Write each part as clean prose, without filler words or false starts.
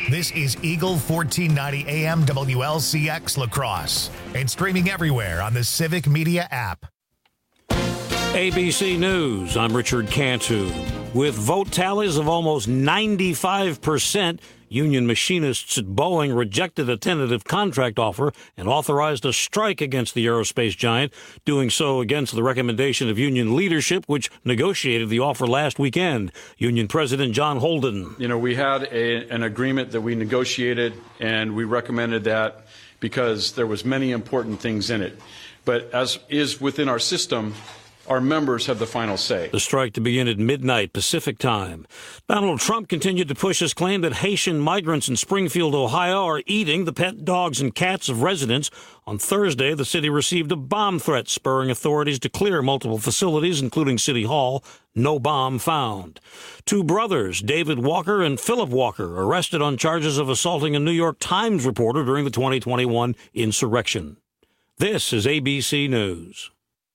This is Eagle 1490 AM WLCX La Crosse and streaming everywhere on the Civic Media app. ABC News, I'm Richard Cantu. With vote tallies of almost 95%, union machinists at Boeing rejected a tentative contract offer and authorized a strike against the aerospace giant, doing so against the recommendation of union leadership, which negotiated the offer last weekend. Union President John Holden. We had an agreement that we negotiated, and we recommended that because there was many important things in it. But as is within our system, our members have the final say. The strike to begin at midnight Pacific time. Donald Trump continued to push his claim that Haitian migrants in Springfield, Ohio, are eating the pet dogs and cats of residents. On Thursday, the city received a bomb threat, spurring authorities to clear multiple facilities, including City Hall. No bomb found. Two brothers, David Walker and Philip Walker, arrested on charges of assaulting a New York Times reporter during the 2021 insurrection. This is ABC News.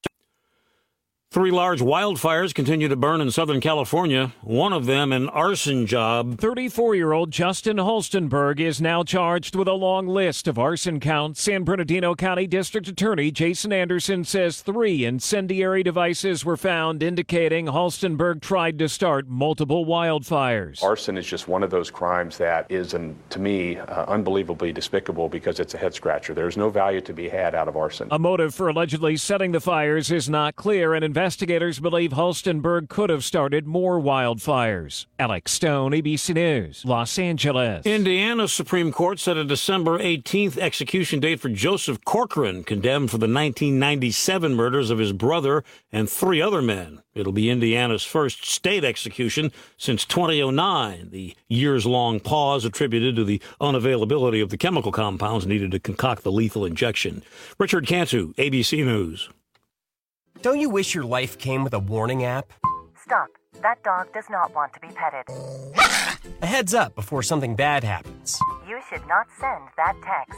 3 large wildfires continue to burn in Southern California, one of them an arson job. 34-year-old Justin Holstenberg is now charged with a long list of arson counts. San Bernardino County District Attorney Jason Anderson says 3 incendiary devices were found, indicating Holstenberg tried to start multiple wildfires. Arson is just one of those crimes that is, to me, unbelievably despicable because it's a head-scratcher. There's no value to be had out of arson. A motive for allegedly setting the fires is not clear, and investigators believe Holstenberg could have started more wildfires. Alex Stone, ABC News, Los Angeles. Indiana's Supreme Court set a December 18th execution date for Joseph Corcoran, condemned for the 1997 murders of his brother and 3 other men. It'll be Indiana's first state execution since 2009, the years-long pause attributed to the unavailability of the chemical compounds needed to concoct the lethal injection. Richard Cantu, ABC News. Don't you wish your life came with a warning app? Stop. That dog does not want to be petted. A heads up before something bad happens. You should not send that text.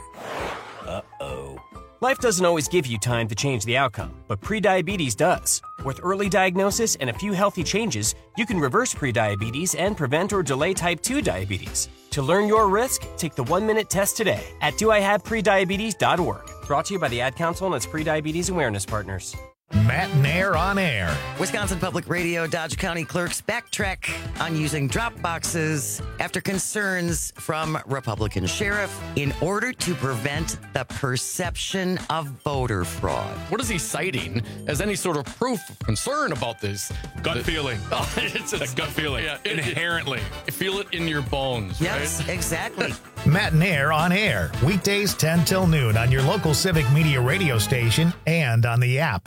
Uh-oh. Life doesn't always give you time to change the outcome, but prediabetes does. With early diagnosis and a few healthy changes, you can reverse prediabetes and prevent or delay type 2 diabetes. To learn your risk, take the 1-minute test today at doihaveprediabetes.org. Brought to you by the Ad Council and its prediabetes awareness partners. Matt Nair on air. Wisconsin Public Radio Dodge County clerks backtrack on using drop boxes after concerns from Republican sheriff in order to prevent the perception of voter fraud. What is he citing as any sort of proof of concern about this? Gut feeling. Oh, it's a gut feeling. Yeah, inherently. Feel it in your bones, yes, right? Exactly. Matt Nair on air. Weekdays 10 till noon on your local Civic Media radio station and on the app.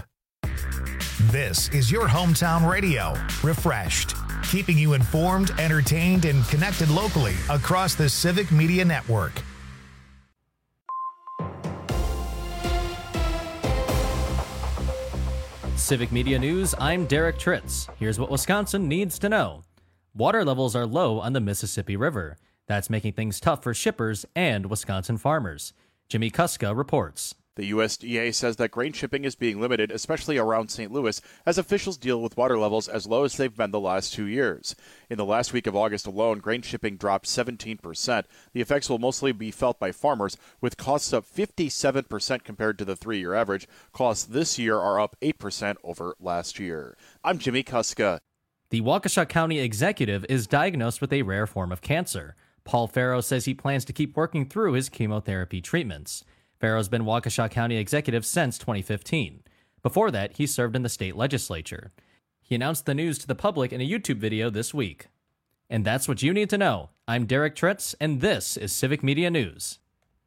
This is your hometown radio, refreshed, keeping you informed, entertained, and connected locally across the Civic Media Network. Civic Media News, I'm Derek Tritz. Here's what Wisconsin needs to know. Water levels are low on the Mississippi River. That's making things tough for shippers and Wisconsin farmers. Jimmy Kuska reports. The USDA says that grain shipping is being limited, especially around St. Louis, as officials deal with water levels as low as they've been the last 2 years. In the last week of August alone, grain shipping dropped 17%. The effects will mostly be felt by farmers, with costs up 57% compared to the 3-year average. Costs this year are up 8% over last year. I'm Jimmy Kuska. The Waukesha County executive is diagnosed with a rare form of cancer. Paul Farrow says he plans to keep working through his chemotherapy treatments. Farrow's been Waukesha County executive since 2015. Before that, he served in the state legislature. He announced the news to the public in a YouTube video this week. And that's what you need to know. I'm Derek Tritz, and this is Civic Media News.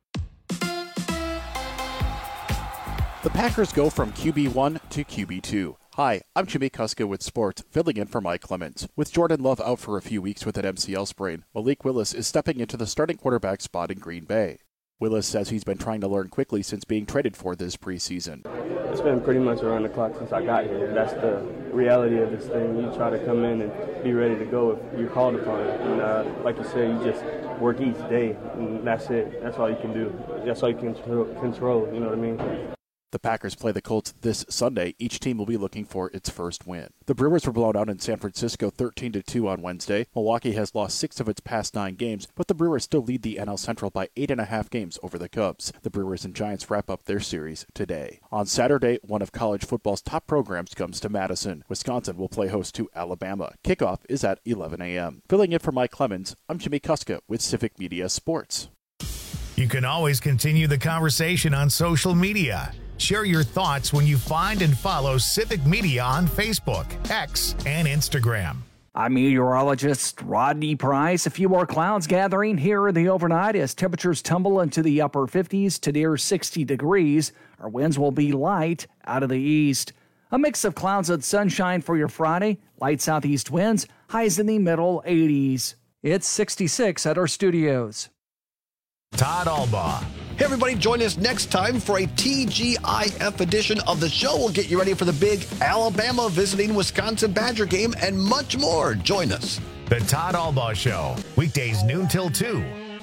The Packers go from QB1 to QB2. Hi, I'm Jimmy Kuska with sports, filling in for Mike Clemens. With Jordan Love out for a few weeks with an MCL sprain, Malik Willis is stepping into the starting quarterback spot in Green Bay. Willis says he's been trying to learn quickly since being traded for this preseason. It's been pretty much around the clock since I got here. That's the reality of this thing. You try to come in and be ready to go if you're called upon. And like you said, you just work each day, and that's it. That's all you can do. That's all you can control, you know what I mean? The Packers play the Colts this Sunday. Each team will be looking for its first win. The Brewers were blown out in San Francisco 13-2 on Wednesday. Milwaukee has lost 6 of its past 9 games, but the Brewers still lead the NL Central by 8.5 games over the Cubs. The Brewers and Giants wrap up their series today. On Saturday, one of college football's top programs comes to Madison. Wisconsin will play host to Alabama. Kickoff is at 11 a.m. Filling in for Mike Clemens, I'm Jimmy Kuska with Civic Media Sports. You can always continue the conversation on social media. Share your thoughts when you find and follow Civic Media on Facebook, X, and Instagram. I'm meteorologist Rodney Price. A few more clouds gathering here in the overnight as temperatures tumble into the upper 50s to near 60 degrees. Our winds will be light out of the east. A mix of clouds and sunshine for your Friday. Light southeast winds, highs in the middle 80s. It's 66 at our studios. Todd Albaugh. Hey, everybody, join us next time for a TGIF edition of the show. We'll get you ready for the big Alabama visiting Wisconsin Badger game and much more. Join us. The Todd Albaugh Show, weekdays noon till 2.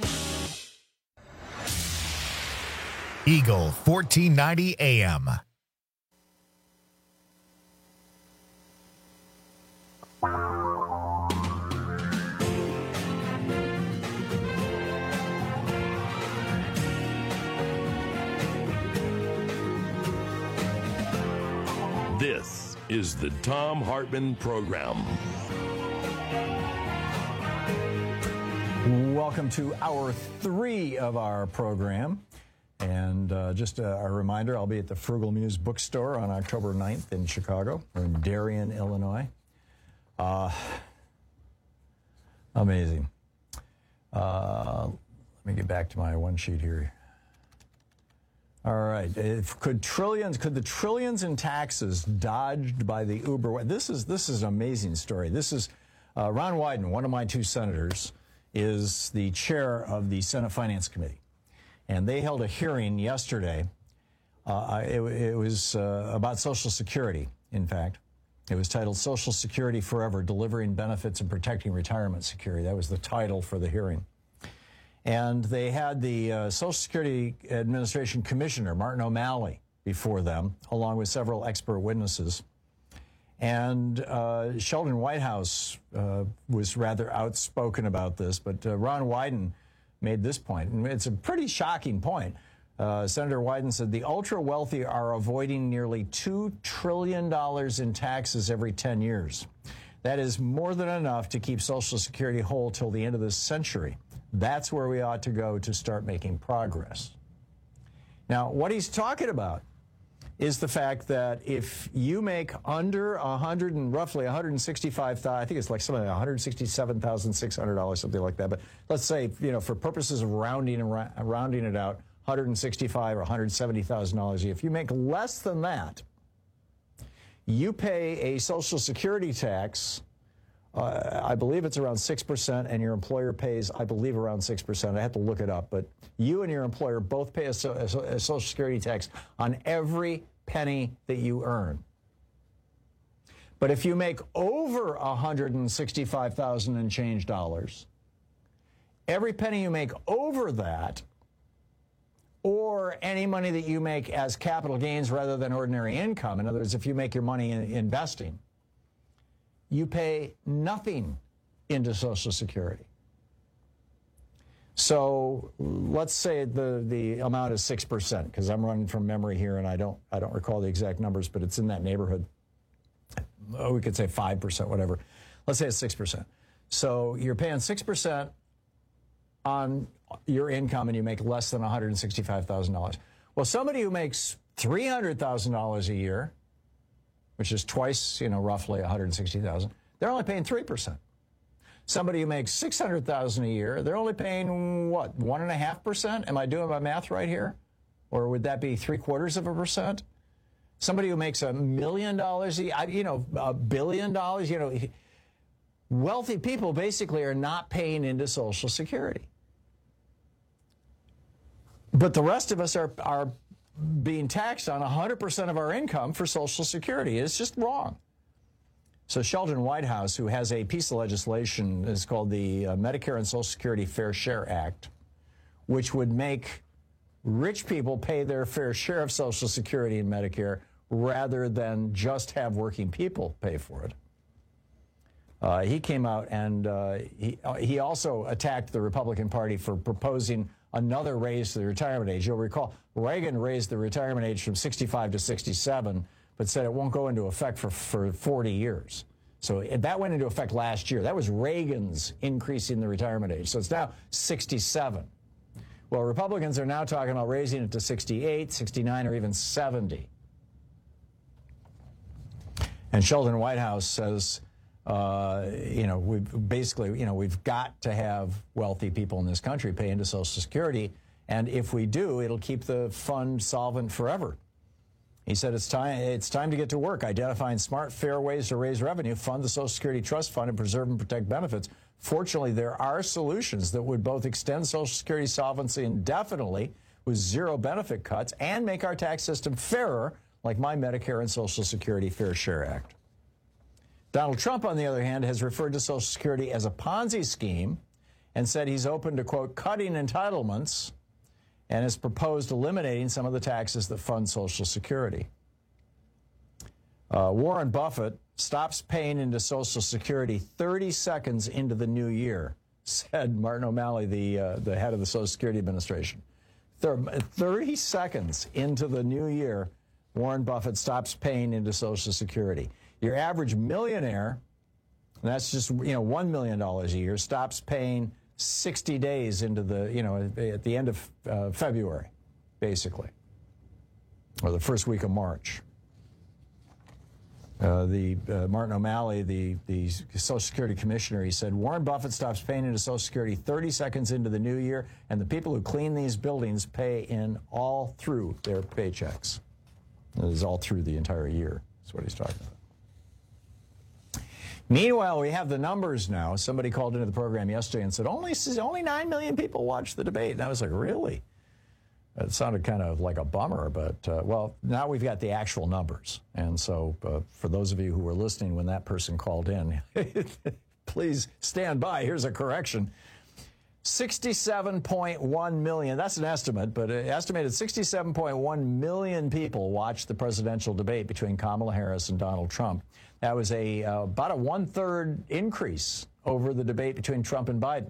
Eagle 1490 AM. This is the Thom Hartmann Program. Welcome to hour 3 of our program. And just a reminder, I'll be at the Frugal Muse bookstore on October 9th in Chicago, or in Darien, Illinois. Amazing. Let me get back to my one sheet here. All right. Could the trillions in taxes dodged by the Uber? This is an amazing story. This is Ron Wyden, one of my 2 senators, is the chair of the Senate Finance Committee. And they held a hearing yesterday. It was about Social Security, in fact. It was titled Social Security Forever, Delivering Benefits and Protecting Retirement Security. That was the title for the hearing. And they had the Social Security Administration Commissioner, Martin O'Malley, before them, along with several expert witnesses. And Sheldon Whitehouse was rather outspoken about this, but Ron Wyden made this point, and it's a pretty shocking point. Senator Wyden said the ultra-wealthy are avoiding nearly $2 trillion in taxes every 10 years. That is more than enough to keep Social Security whole till the end of this century. That's where we ought to go to start making progress. Now, what he's talking about is the fact that if you make under roughly $165,000, I think it's like something like $167,600, something like that. But let's say, for purposes of rounding it out, $165,000 or $170,000 a year. If you make less than that, you pay a Social Security tax. I believe it's around 6%, and your employer pays, I believe, around 6%. I have to look it up, but you and your employer both pay a Social Security tax on every penny that you earn. But if you make over $165,000 and change dollars, every penny you make over that, or any money that you make as capital gains rather than ordinary income, in other words, if you make your money in investing, you pay nothing into Social Security. So let's say the amount is 6%, because I'm running from memory here and I don't recall the exact numbers, but it's in that neighborhood. Oh, we could say 5%, whatever. Let's say it's 6%. So you're paying 6% on your income and you make less than $165,000. Well, somebody who makes $300,000 a year, which is twice, roughly $160,000, they're only paying 3%. Somebody who makes $600,000 a year, they're only paying, 1.5%? Am I doing my math right here? Or would that be 0.75%? Somebody who makes $1 million a year, $1 billion, wealthy people basically are not paying into Social Security. But the rest of us are being taxed on 100% of our income for Social Security. It's just wrong. So Sheldon Whitehouse, who has a piece of legislation, is called the Medicare and Social Security Fair Share Act, which would make rich people pay their fair share of Social Security and Medicare rather than just have working people pay for it. He came out and he also attacked the Republican Party for proposing another raise to the retirement age. You'll recall Reagan raised the retirement age from 65 to 67, but said it won't go into effect for 40 years. So that went into effect last year. That was Reagan's increasing the retirement age. So it's now 67. Well, Republicans are now talking about raising it to 68, 69, or even 70. And Sheldon Whitehouse says, we've got to have wealthy people in this country pay into Social Security, and if we do, it'll keep the fund solvent forever. He said it's time to get to work, identifying smart, fair ways to raise revenue, fund the Social Security Trust Fund, and preserve and protect benefits. Fortunately, there are solutions that would both extend Social Security solvency indefinitely with zero benefit cuts and make our tax system fairer, like my Medicare and Social Security Fair Share Act. Donald Trump, on the other hand, has referred to Social Security as a Ponzi scheme and said he's open to, quote, cutting entitlements, and has proposed eliminating some of the taxes that fund Social Security. Warren Buffett stops paying into Social Security 30 seconds into the new year, said Martin O'Malley, the head of the Social Security Administration. 30 seconds into the new year, Warren Buffett stops paying into Social Security. Your average millionaire, and that's just $1 million a year, stops paying 60 days into at the end of February, basically, or the first week of March. Martin O'Malley, the Social Security Commissioner, he said, Warren Buffett stops paying into Social Security 30 seconds into the new year, and the people who clean these buildings pay in all through their paychecks. It is all through the entire year. That's what he's talking about. Meanwhile, we have the numbers now. Somebody called into the program yesterday and said, only 9 million people watched the debate. And I was like, really? It sounded kind of like a bummer, but, well, now we've got the actual numbers. And so for those of you who were listening when that person called in, please stand by. Here's a correction. 67.1 million, that's an estimate, but estimated 67.1 million people watched the presidential debate between Kamala Harris and Donald Trump. That was about a one-third increase over the debate between Trump and Biden.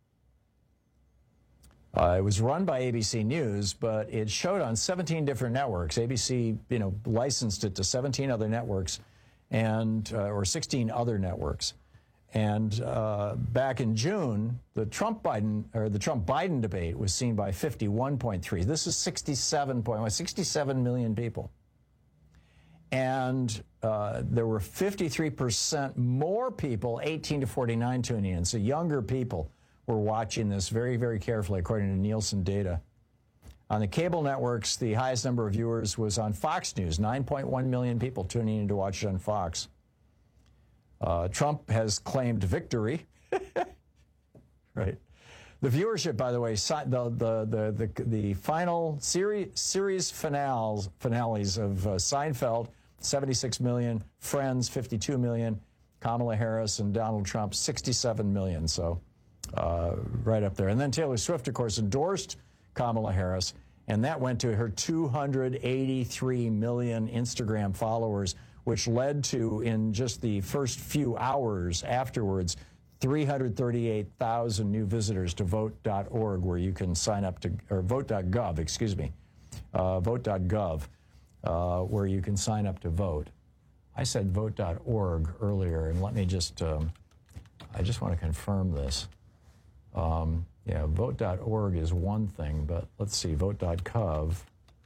It was run by ABC News, but it showed on 17 different networks. ABC, licensed it to 17 other networks or 16 other networks. And back in June, the Trump-Biden debate was seen by 51.3. This is 67 million people. And there were 53% more people, 18 to 49, tuning in. So younger people were watching this very, very carefully, according to Nielsen data. On the cable networks, the highest number of viewers was on Fox News, 9.1 million people tuning in to watch it on Fox. Trump has claimed victory. Right. The viewership, by the way, the final series finales of Seinfeld, 76 million, Friends, 52 million, Kamala Harris and Donald Trump, 67 million. So right up there. And then Taylor Swift, of course, endorsed Kamala Harris, and that went to her 283 million Instagram followers, which led to, in just the first few hours afterwards, 338,000 new visitors to vote.org, where you can sign up to, or vote.gov, vote.gov, where you can sign up to vote. I said vote.org earlier, and let me just, I just want to confirm this. Yeah, vote.org is one thing, but let's see, vote.gov.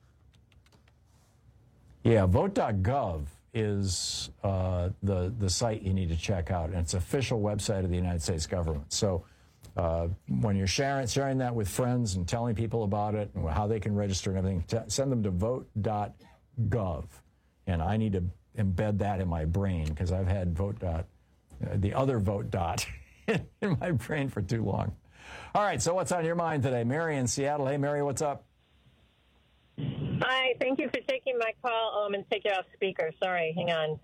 Yeah, vote.gov is the site you need to check out, and it's an official website of the United States government. So when you're sharing that with friends and telling people about it and how they can register and everything, send them to vote.gov. And I need to embed that in my brain because I've had the other vote dot in my brain for too long. All right, so what's on your mind today? Mary in Seattle. Hey, Mary, what's up? Hi, thank you for taking my call. I'm going to take it off speaker. Sorry, hang on.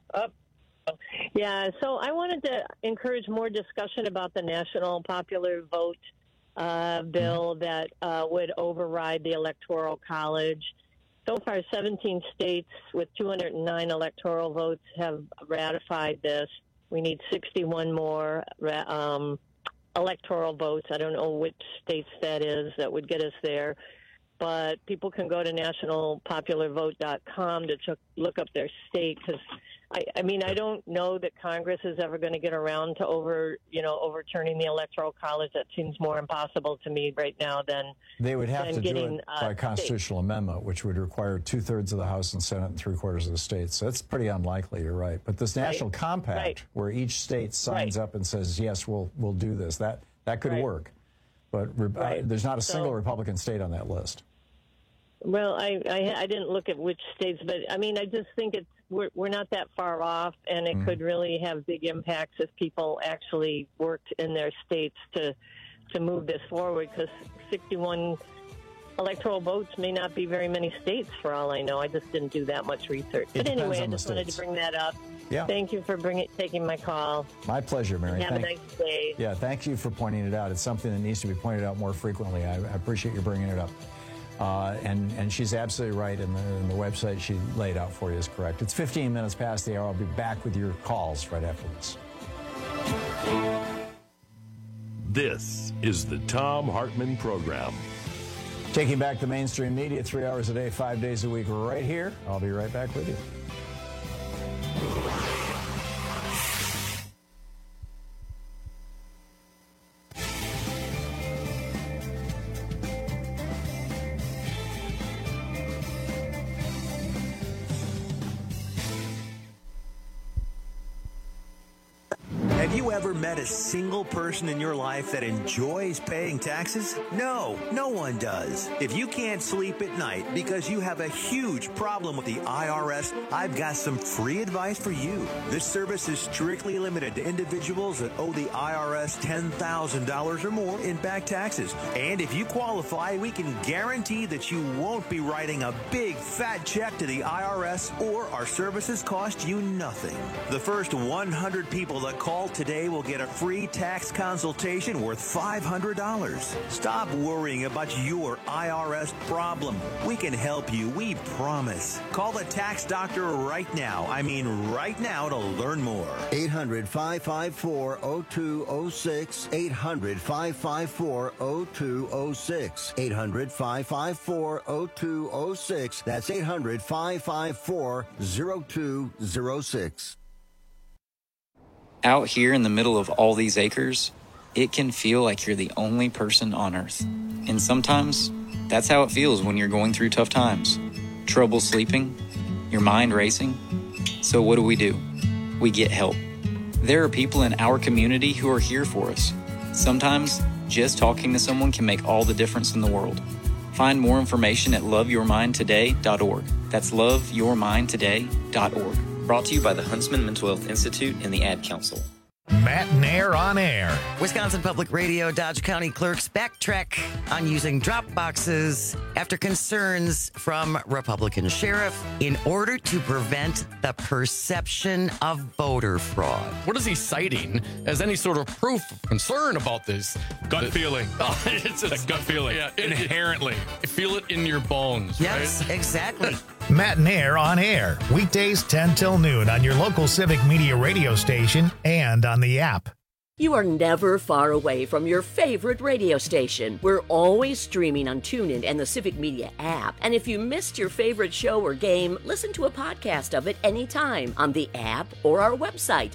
Yeah, so I wanted to encourage more discussion about the national popular vote bill that would override the Electoral College. So far, 17 states with 209 electoral votes have ratified this. We need 61 more electoral votes. I don't know which states that is that would get us there. But people can go to nationalpopularvote.com to look up their state, because I don't know that Congress is ever going to get around to overturning the Electoral College. That seems more impossible to me right now than they would have to do it by constitutional states. amendment, which would require 2/3 of the House and Senate and 3/4 of the states. So it's pretty unlikely. You're right. But this national compact, where each state signs up and says, "Yes, we'll do this," that could work. But there's not a single Republican state on that list. Well, I didn't look at which states, but I just think we're not that far off, and it could really have big impacts if people actually worked in their states to move this forward, because 61 electoral votes may not be very many states for all I know. I just didn't do that much research. But anyway, I just wanted to bring that up. Yeah. Thank you for taking my call. My pleasure, Mary. Have a nice day. Yeah, thank you for pointing it out. It's something that needs to be pointed out more frequently. I appreciate you bringing it up. And she's absolutely right, and the website she laid out for you is correct. It's 15 minutes past the hour. I'll be back with your calls right after this. This is the Thom Hartmann Program. Taking back the mainstream media 3 hours a day, 5 days a week, right here. I'll be right back with you. Have you ever met a single person in your life that enjoys paying taxes? No, no one does. If you can't sleep at night because you have a huge problem with the IRS, I've got some free advice for you. This service is strictly limited to individuals that owe the IRS $10,000 or more in back taxes. And if you qualify, we can guarantee that you won't be writing a big fat check to the IRS, or our services cost you nothing. The first 100 people that call today will get a free tax consultation worth $500. Stop worrying about your IRS problem. We can help you, we promise. Call the tax doctor right now. I mean right now, to learn more. 800-554-0206. 800-554-0206. 800-554-0206. That's 800-554-0206. Out here in the middle of all these acres, it can feel like you're the only person on Earth. And sometimes, that's how it feels when you're going through tough times. Trouble sleeping, your mind racing. So what do? We get help. There are people in our community who are here for us. Sometimes, just talking to someone can make all the difference in the world. Find more information at loveyourmindtoday.org. That's loveyourmindtoday.org. Brought to you by the Huntsman Mental Health Institute and the Ad Council. Matt Nair on air. Wisconsin Public Radio Dodge County clerks backtrack on using drop boxes after concerns from Republican sheriff in order to prevent the perception of voter fraud. What is he citing as any sort of proof of concern about this? Gut feeling. Oh, it's a gut feeling. Yeah, inherently. Feel it in your bones. Yes, right? Exactly. Matt Nair on air. Weekdays 10 till noon on your local Civic Media radio station and on the app. You are never far away from your favorite radio station. We're always streaming on TuneIn and the Civic Media app. And if you missed your favorite show or game, listen to a podcast of it anytime on the app or our website,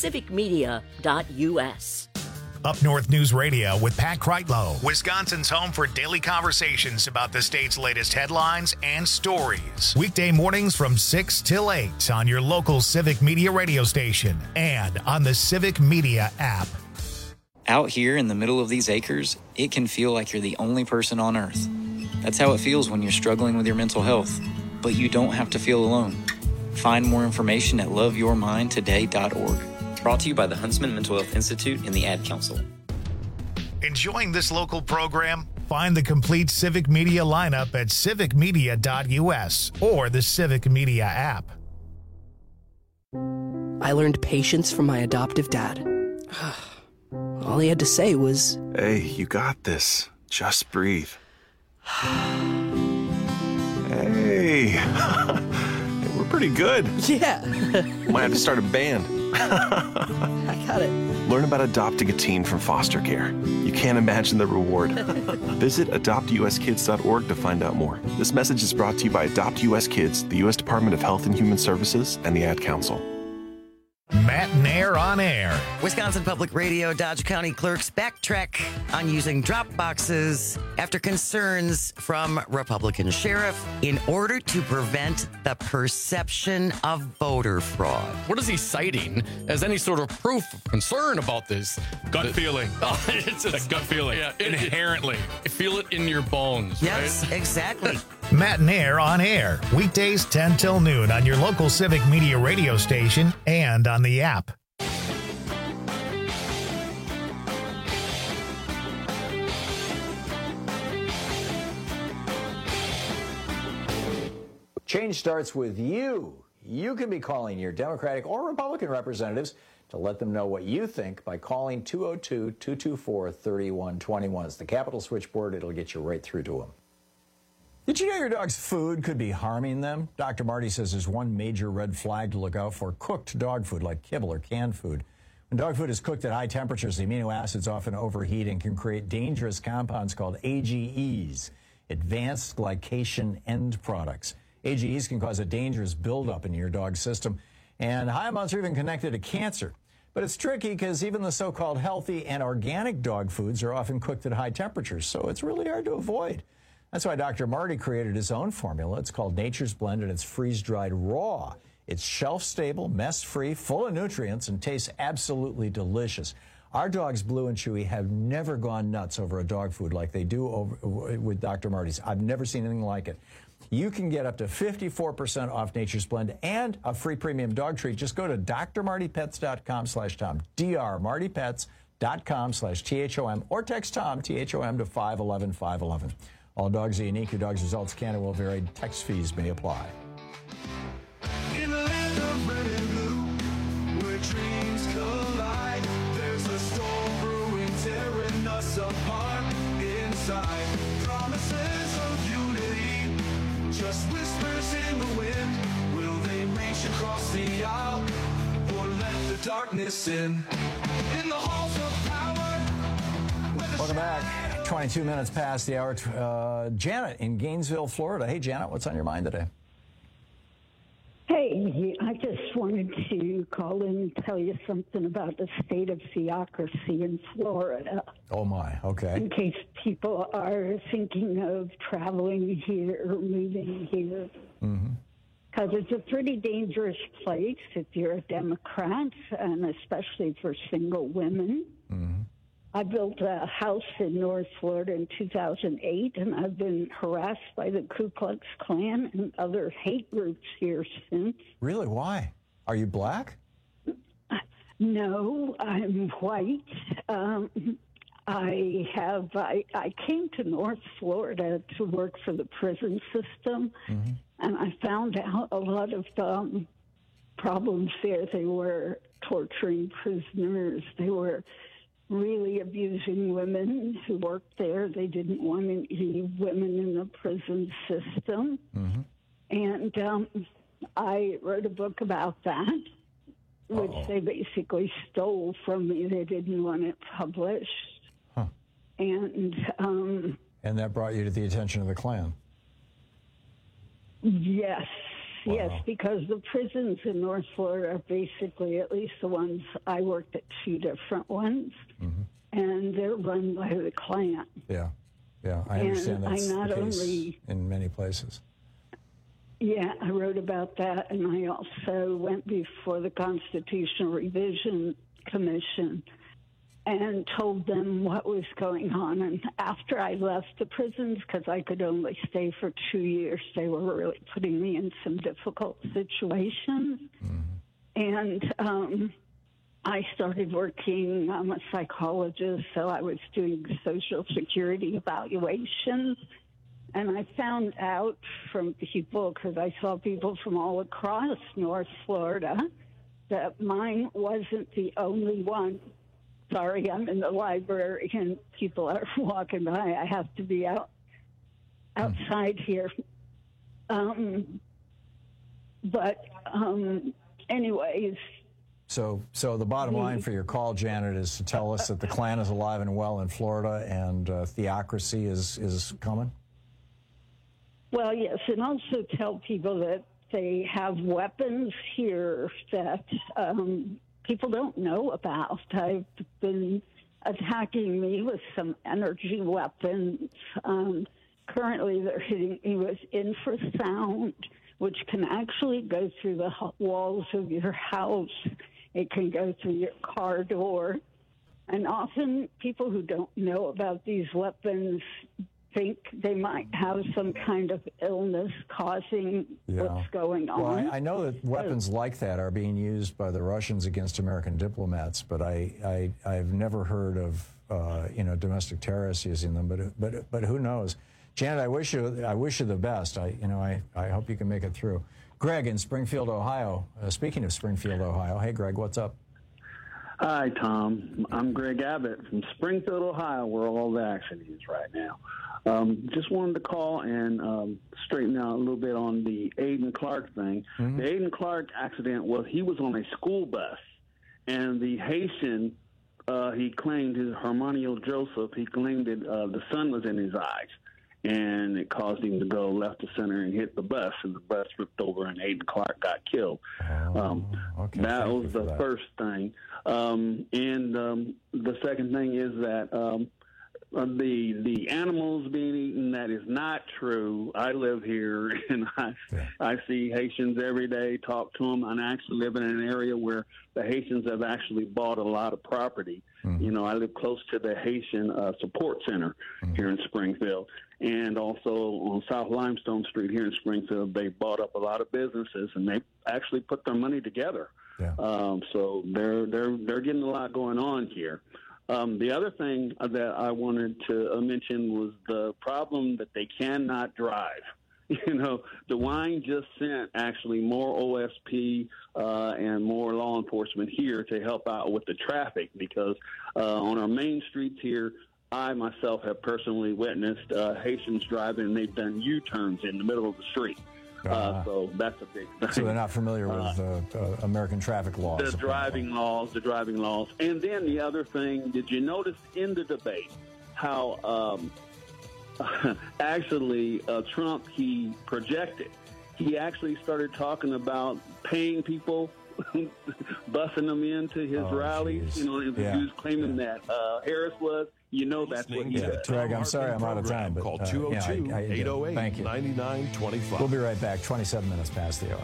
civicmedia.us. Up North News Radio with Pat Kreitlow, Wisconsin's home for daily conversations about the state's latest headlines and stories. Weekday mornings from 6 till 8 on your local Civic Media radio station and on the Civic Media app. Out here in the middle of these acres, it can feel like you're the only person on Earth. That's how it feels when you're struggling with your mental health. But you don't have to feel alone. Find more information at loveyourmindtoday.org. Brought to you by the Huntsman Mental Health Institute and the Ad Council. Enjoying this local program? Find the complete Civic Media lineup at civicmedia.us or the Civic Media app. I learned patience from my adoptive dad. All he had to say was, "Hey, you got this. Just breathe." Hey, we're pretty good. yeah. Might have to start a band. I got it. Learn about adopting a teen from foster care. You can't imagine the reward. Visit adoptuskids.org to find out more. This message is brought to you by Adopt US Kids, the U.S. Department of Health and Human Services, and the Ad Council. Matt Nair on air. Wisconsin Public Radio Dodge County clerks backtrack on using drop boxes after concerns from Republican sheriff in order to prevent the perception of voter fraud. What is he citing as any sort of proof of concern about this? Gut feeling. Oh, it's a gut feeling. Yeah, Inherently. Feel it in your bones. Yes, right? exactly. Matt Nair on air. Weekdays 10 till noon on your local Civic Media radio station and on the app. Change starts with you. You can be calling your Democratic or Republican representatives to let them know what you think by calling 202-224-3121. It's the Capitol switchboard. It'll get you right through to them. Did you know your dog's food could be harming them? Dr. Marty says there's one major red flag to look out for: cooked dog food like kibble or canned food. When dog food is cooked at high temperatures, the amino acids often overheat and can create dangerous compounds called AGEs, advanced glycation end products. AGEs can cause a dangerous buildup in your dog's system, and high amounts are even connected to cancer. But it's tricky because even the so-called healthy and organic dog foods are often cooked at high temperatures, so it's really hard to avoid. That's why Dr. Marty created his own formula. It's called Nature's Blend, and it's freeze-dried raw. It's shelf-stable, mess-free, full of nutrients, and tastes absolutely delicious. Our dogs, Blue and Chewy, have never gone nuts over a dog food like they do with Dr. Marty's. I've never seen anything like it. You can get up to 54% off Nature's Blend and a free premium dog treat. Just go to drmartypets.com/Tom, drmartypets.com/THOM, or text Tom, THOM, to 511-511. All dogs are unique. Your dog's results can and will vary. Text fees may apply. In the land of red and blue, where dreams collide, there's a storm brewing, tearing us apart inside. Promises of unity, just whispers in the wind. Will they reach across the aisle, or let the darkness in? In the halls of power. Welcome back. 22 minutes past the hour. Janet in Gainesville, Florida. Hey, Janet, what's on your mind today? Hey, I just wanted to call in and tell you something about the state of theocracy in Florida. Oh, my. Okay. In case people are thinking of traveling here or moving here. Because it's a pretty dangerous place if you're a Democrat, and especially for single women. I built a house in North Florida in 2008, and I've been harassed by the Ku Klux Klan and other hate groups here since. Really? Why? Are you black? No, I'm white. I came to North Florida to work for the prison system, and I found out a lot of problems there. They were torturing prisoners. They were really abusing women who worked there. They didn't want any women in the prison system. And I wrote a book about that, which they basically stole from me. They didn't want it published. And that brought you to the attention of the Klan? Yes. Wow. Yes, because the prisons in North Florida are basically, at least the ones I worked at, 2 different ones, and they're run by the Klan. Yeah, I understand that's the case in many places. Yeah, I wrote about that, and I also went before the Constitutional Revision Commission and told them what was going on. And after I left the prisons, because I could only stay for 2 years, they were really putting me in some difficult situations. And I started working. I'm a psychologist, so I was doing Social Security evaluations. And I found out from people, because I saw people from all across North Florida, that mine wasn't the only one Sorry, I'm in the library and people are walking by. I have to be outside here. Anyways. So the bottom line for your call, Janet, is to tell us that the Klan is alive and well in Florida and theocracy is coming? Well, yes, and also tell people that they have weapons here that people don't know about. I've been attacking me with some energy weapons. Currently, they're hitting me with infrasound, which can actually go through the walls of your house. It can go through your car door. And often people who don't know about these weapons think they might have some kind of illness causing what's going on. Well, I know that weapons like that are being used by the Russians against American diplomats, but I've never heard of domestic terrorists using them. But who knows? Janet, I wish you the best. I hope you can make it through. Greg in Springfield, Ohio. Speaking of Springfield, Ohio, hey Greg, what's up? Hi, Tom. I'm Greg Abbott from Springfield, Ohio, where all the action is right now. Just wanted to call and straighten out a little bit on the Aiden Clark thing. Mm-hmm. The Aiden Clark accident was he was on a school bus, and the Haitian, he claimed, his Hermanio Joseph, he claimed that the sun was in his eyes, and it caused him to go left to center and hit the bus, and the bus ripped over, and Aiden Clark got killed. Okay. That was the first thing. The second thing is that the animals being eaten, that is not true. I live here, and I see Haitians every day, talk to them, and I actually live in an area where the Haitians have actually bought a lot of property. Mm-hmm. You know, I live close to the Haitian Support Center here in Springfield, and also on South Limestone Street here in Springfield, they bought up a lot of businesses, and they actually put their money together. Yeah. So they're getting a lot going on here. The other thing that I wanted to mention was the problem that they cannot drive. You know, DeWine just sent actually more OSP and more law enforcement here to help out with the traffic because on our main streets here, I myself have personally witnessed Haitians driving, and they've done U-turns in the middle of the street. So that's a big thing. So they're not familiar with American traffic laws. The driving laws. And then the other thing, did you notice in the debate how actually Trump, he projected. He actually started talking about paying people, busing them into his rallies. Geez. You know, he was claiming that Harris was. You know that's what he said. Greg, I'm sorry I'm out of time. But, call 202-808-9925. We'll be right back. 27 minutes past the hour.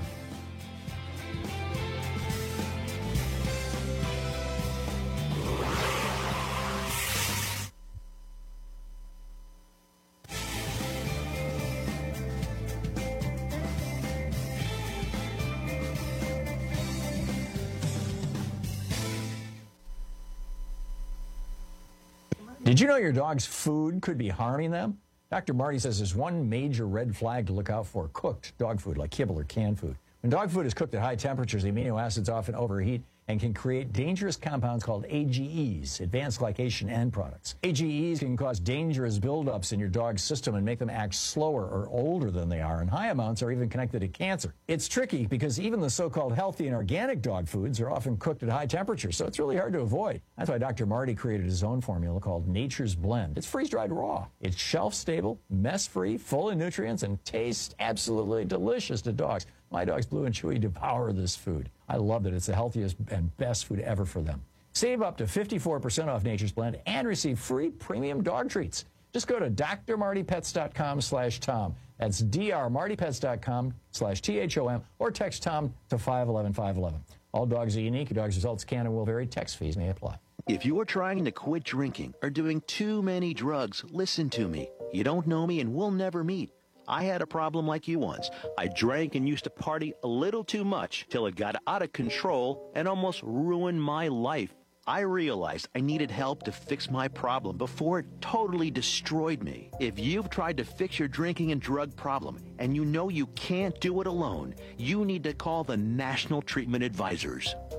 Did you know your dog's food could be harming them? Dr. Marty says there's one major red flag to look out for: cooked dog food, like kibble or canned food. When dog food is cooked at high temperatures, the amino acids often overheat and can create dangerous compounds called AGEs, advanced glycation end products. AGEs can cause dangerous buildups in your dog's system and make them act slower or older than they are, and high amounts are even connected to cancer. It's tricky because even the so-called healthy and organic dog foods are often cooked at high temperatures, so it's really hard to avoid. That's why Dr. Marty created his own formula called Nature's Blend. It's freeze-dried raw. It's shelf-stable, mess-free, full of nutrients, and tastes absolutely delicious to dogs. My dogs, Blue and Chewy, devour this food. I love that it's the healthiest and best food ever for them. Save up to 54% off Nature's Blend and receive free premium dog treats. Just go to drmartypets.com/Tom. That's drmartypets.com/THOM, or text Tom to 511-511. All dogs are unique. Your dog's results can and will vary. Text fees may apply. If you are trying to quit drinking or doing too many drugs, listen to me. You don't know me and we'll never meet. I had a problem like you once. I drank and used to party a little too much till it got out of control and almost ruined my life. I realized I needed help to fix my problem before it totally destroyed me. If you've tried to fix your drinking and drug problem and you know you can't do it alone, you need to call the National Treatment Advisors.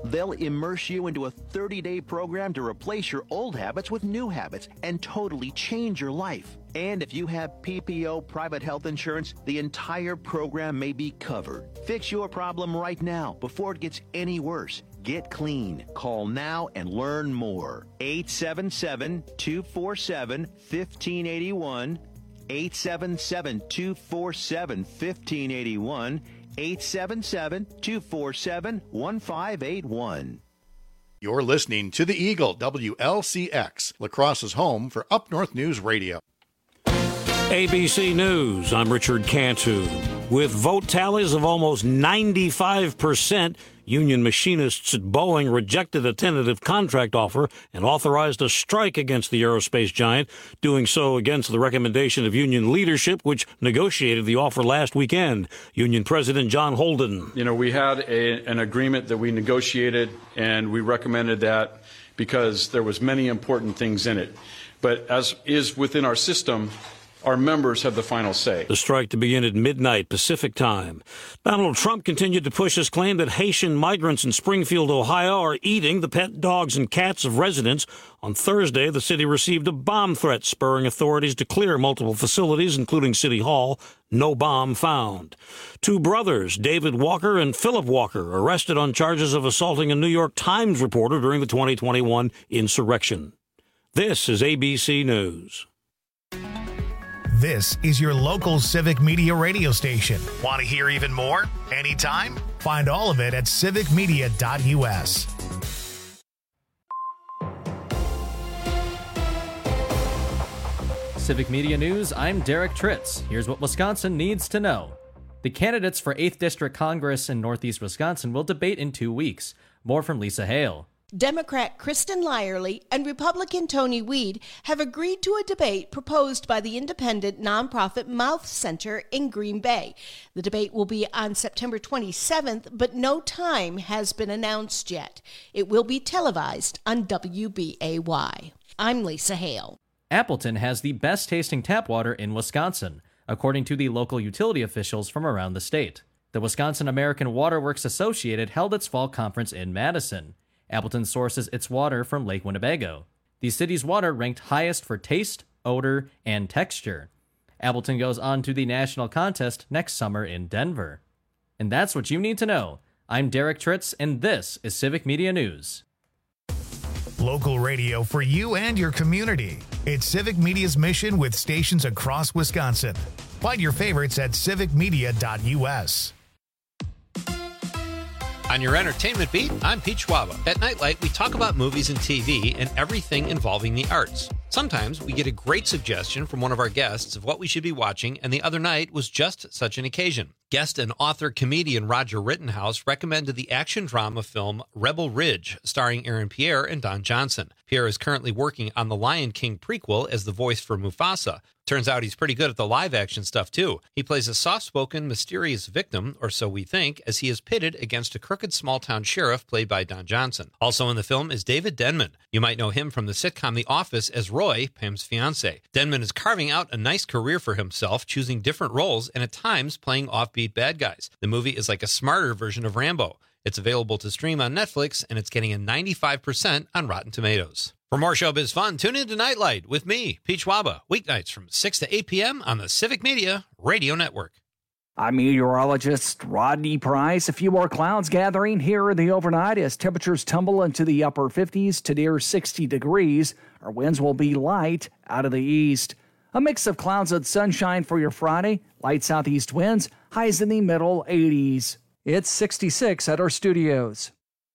They'll immerse you into a 30-day program to replace your old habits with new habits and totally change your life. And if you have PPO private health insurance, the entire program may be covered. Fix your problem right now before it gets any worse. Get clean. Call now and learn more. 877-247-1581. 877-247-1581. 877-247-1581. You're listening to the Eagle, WLCX, La Crosse's home for Up North News Radio. ABC News, I'm Richard Cantu. With vote tallies of almost 95%, union machinists at Boeing rejected a tentative contract offer and authorized a strike against the aerospace giant, doing so against the recommendation of union leadership, which negotiated the offer last weekend. Union President John Holden. You know, we had an agreement that we negotiated, and we recommended that because there was many important things in it. But as is within our system, our members have the final say. The strike to begin at midnight Pacific time. Donald Trump continued to push his claim that Haitian migrants in Springfield, Ohio, are eating the pet dogs and cats of residents. On Thursday, the city received a bomb threat, spurring authorities to clear multiple facilities, including City Hall. No bomb found. Two brothers, David Walker and Philip Walker, arrested on charges of assaulting a New York Times reporter during the 2021 insurrection. This is ABC News. This is your local Civic Media radio station. Want to hear even more? Anytime? Find all of it at civicmedia.us. Civic Media News, I'm Derek Tritz. Here's what Wisconsin needs to know. The candidates for 8th District Congress in Northeast Wisconsin will debate in 2 weeks. More from Lisa Hale. Democrat Kristen Lyerly and Republican Tony Weed have agreed to a debate proposed by the independent nonprofit Mouth Center in Green Bay. The debate will be on September 27th, but no time has been announced yet. It will be televised on WBAY. I'm Lisa Hale. Appleton has the best tasting tap water in Wisconsin, according to the local utility officials from around the state. The Wisconsin American Water Works Associated held its fall conference in Madison. Appleton sources its water from Lake Winnebago. The city's water ranked highest for taste, odor, and texture. Appleton goes on to the national contest next summer in Denver. And that's what you need to know. I'm Derek Tritz, and this is Civic Media News. Local radio for you and your community. It's Civic Media's mission with stations across Wisconsin. Find your favorites at civicmedia.us. On your entertainment beat, I'm Pete Schwaba. At Nightlight, we talk about movies and TV and everything involving the arts. Sometimes we get a great suggestion from one of our guests of what we should be watching, and the other night was just such an occasion. Guest and author-comedian Roger Rittenhouse recommended the action drama film Rebel Ridge, starring Aaron Pierre and Don Johnson. Pierre is currently working on the Lion King prequel as the voice for Mufasa. Turns out he's pretty good at the live-action stuff, too. He plays a soft-spoken, mysterious victim, or so we think, as he is pitted against a crooked small-town sheriff played by Don Johnson. Also in the film is David Denman. You might know him from the sitcom The Office as Roy, Pam's fiancé. Denman is carving out a nice career for himself, choosing different roles and at times playing offbeat bad guys. The movie is like a smarter version of Rambo. It's available to stream on Netflix, and it's getting a 95% on Rotten Tomatoes. For more showbiz fun, tune in to Nightlight with me, Pete Schwaba, weeknights from 6 to 8 p.m. on the Civic Media Radio Network. I'm meteorologist Rodney Price. A few more clouds gathering here in the overnight as temperatures tumble into the upper 50s to near 60 degrees. Our winds will be light out of the east. A mix of clouds and sunshine for your Friday. Light southeast winds, highs in the middle 80s. It's 66 at our studios.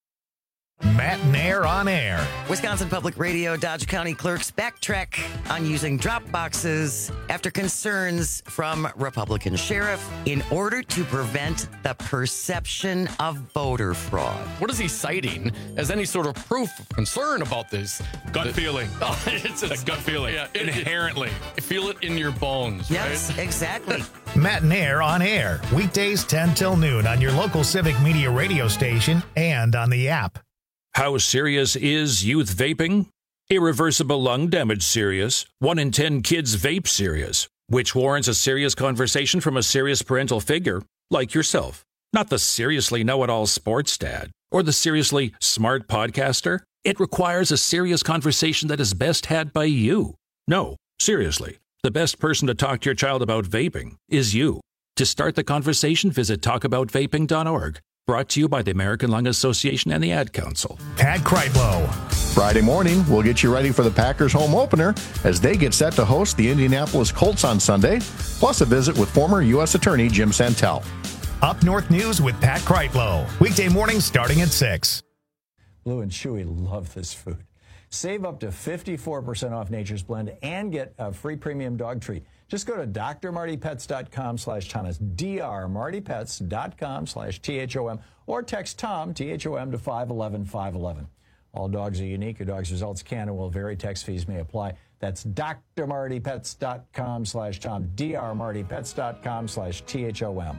Matt and Air on air. Wisconsin Public Radio Dodge County clerks backtrack on using drop boxes after concerns from Republican sheriff in order to prevent the perception of voter fraud. What is he citing as any sort of proof of concern about this? Gut feeling. Oh, it's a gut feeling. Yeah, inherently. Feel it in your bones, yes, right? Exactly. Matt and Air on air. Weekdays 10 till noon on your local Civic Media radio station and on the app. How serious is youth vaping? Irreversible lung damage serious. 1 in 10 kids vape serious, which warrants a serious conversation from a serious parental figure like yourself. Not the seriously know-it-all sports dad Or the seriously smart podcaster? It requires a serious conversation that is best had by you. No, seriously, the best person to talk to your child about vaping is you. To start the conversation, visit talkaboutvaping.org. Brought to you by the American Lung Association and the Ad Council. Pat Kreitlow. Friday morning, we'll get you ready for the Packers home opener as they get set to host the Indianapolis Colts on Sunday, plus a visit with former U.S. Attorney Jim Santel. Up North News with Pat Kreitlow. Weekday mornings starting at 6. Blue and Chewy love this food. Save up to 54% off Nature's Blend and get a free premium dog treat. Just go to drmartypets.com/Tom. It's drmartypets.com/THOM or text Tom, THOM, to 511-511. All dogs are unique. Your dog's results can and will vary. Text fees may apply. That's drmartypets.com/Tom, drmartypets.com/THOM.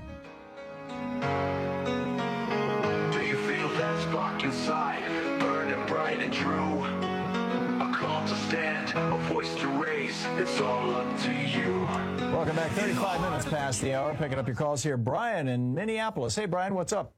Do you feel that spark inside, burning bright and true? A call to stand, a voice to raise, it's all up to you. Welcome back. 35 minutes past the hour. Picking up your calls here. Brian in Minneapolis. Hey, Brian, what's up?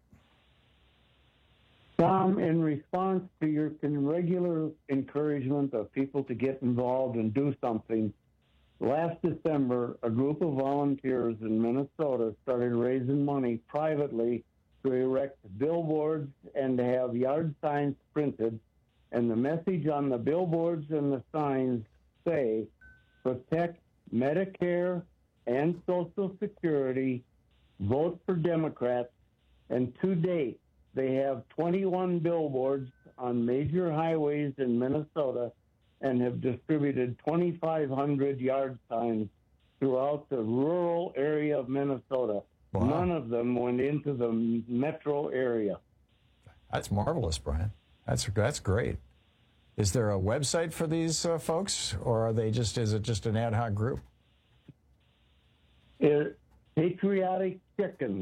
Tom, in response to your regular encouragement of people to get involved and do something, last December, a group of volunteers in Minnesota started raising money privately to erect billboards and to have yard signs printed. And the message on the billboards and the signs say, protect Medicare and Social Security, vote for Democrats. And to date, they have 21 billboards on major highways in Minnesota and have distributed 2,500 yard signs throughout the rural area of Minnesota. Wow. None of them went into the metro area. That's marvelous, Brian. That's great. Is there a website for these folks, or are they is it just an ad hoc group? Patriotic Chickens.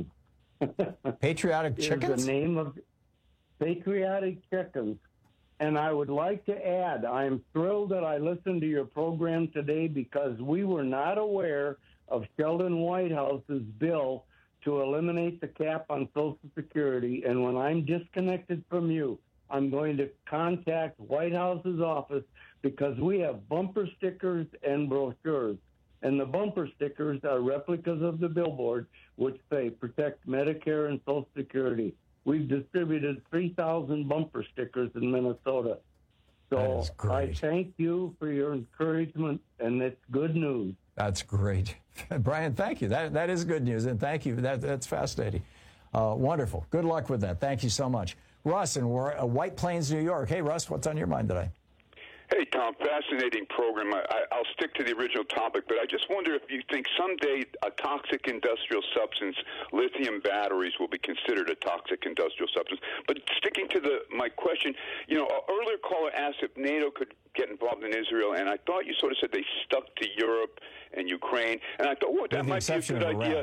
Patriotic Chickens? Is the name of Patriotic Chickens. And I would like to add, I'm thrilled that I listened to your program today because we were not aware of Sheldon Whitehouse's bill to eliminate the cap on Social Security. And when I'm disconnected from you, I'm going to contact Whitehouse's office because we have bumper stickers and brochures. And the bumper stickers are replicas of the billboard, which say protect Medicare and Social Security. We've distributed 3,000 bumper stickers in Minnesota. So I thank you for your encouragement, and it's good news. That's great. Brian, thank you. That is good news, and thank you. That's fascinating. Wonderful. Good luck with that. Thank you so much. Russ in White Plains, New York. Hey, Russ, what's on your mind today? Hey, Tom, fascinating program. I'll stick to the original topic, but I just wonder if you think someday a toxic industrial substance, lithium batteries, will be considered a toxic industrial substance. But sticking to my question, an earlier caller asked if NATO could get involved in Israel, and I thought you sort of said they stuck to Europe and Ukraine, and I thought, that might be a good idea.